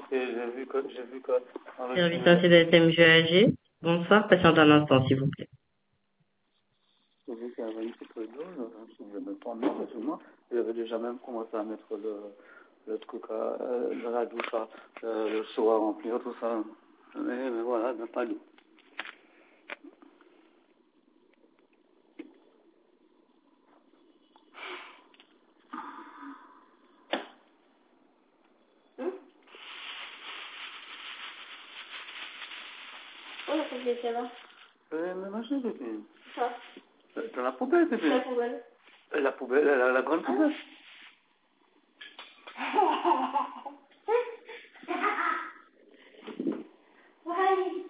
Et j'ai vu que dans le Service tunnel, ainsi de SMGAG. Bonsoir, patiente un instant, s'il vous plaît. j'ai vu qu'il y avait une petite d'eau, je vais me prendre sur moi. J'avais déjà même commencé à mettre le truc dans la douche, le seau à remplir, tout ça. Mais voilà, il n'y a pas d'eau. Oh, la propriété là. Mais machin, c'était. Ça. Dans la poubelle, c'était. La poubelle. La poubelle, la grande poubelle. Ouais.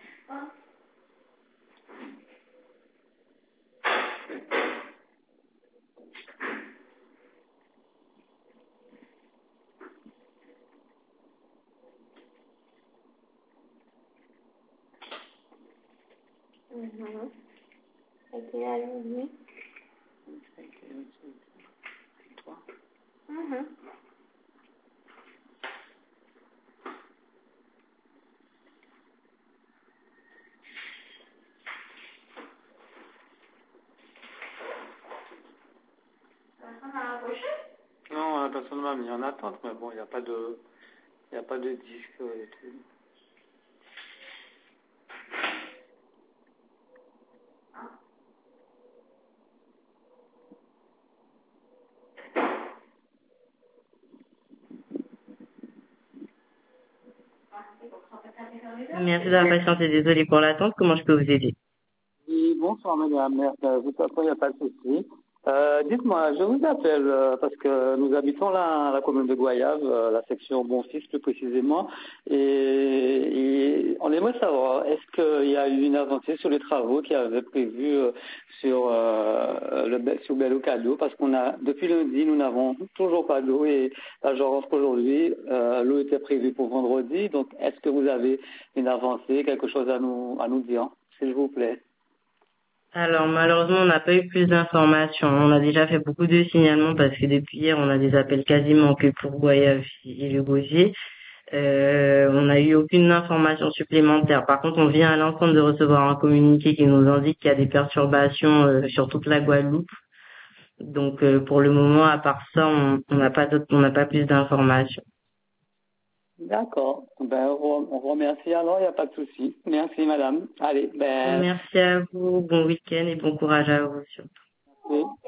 Ok, allons-y. Toi. Personne n'a accroché? Non, la personne m'a mis en attente, mais bon, il n'y a pas de disque et tout. Merci de la patience et désolé pour l'attente. Comment je peux vous aider? Oui, bonsoir madame, de toute façon, il n'y a pas de souci. Dites-moi, je vous appelle parce que nous habitons la commune de Goyave, la section Bonfils plus précisément, et on aimerait savoir, est-ce qu'il y a eu une avancée sur les travaux qui avaient prévus sur Bel Cadeau, parce qu'on a, depuis lundi, nous n'avons toujours pas d'eau et là, je rentre aujourd'hui, l'eau était prévue pour vendredi, donc est-ce que vous avez une avancée, quelque chose à nous dire, s'il vous plaît? Alors malheureusement, on n'a pas eu plus d'informations. On a déjà fait beaucoup de signalements parce que depuis hier, on a des appels quasiment que pour Goyave et le Gosier. On n'a eu aucune information supplémentaire. Par contre, on vient à l'instant de recevoir un communiqué qui nous indique qu'il y a des perturbations sur toute la Guadeloupe. Donc pour le moment, à part ça, on n'a pas plus d'informations. D'accord. Ben, on vous remercie alors, il n'y a pas de souci. Merci, madame. Allez, ben, Merci à vous, bon week-end et bon courage à vous surtout. oui.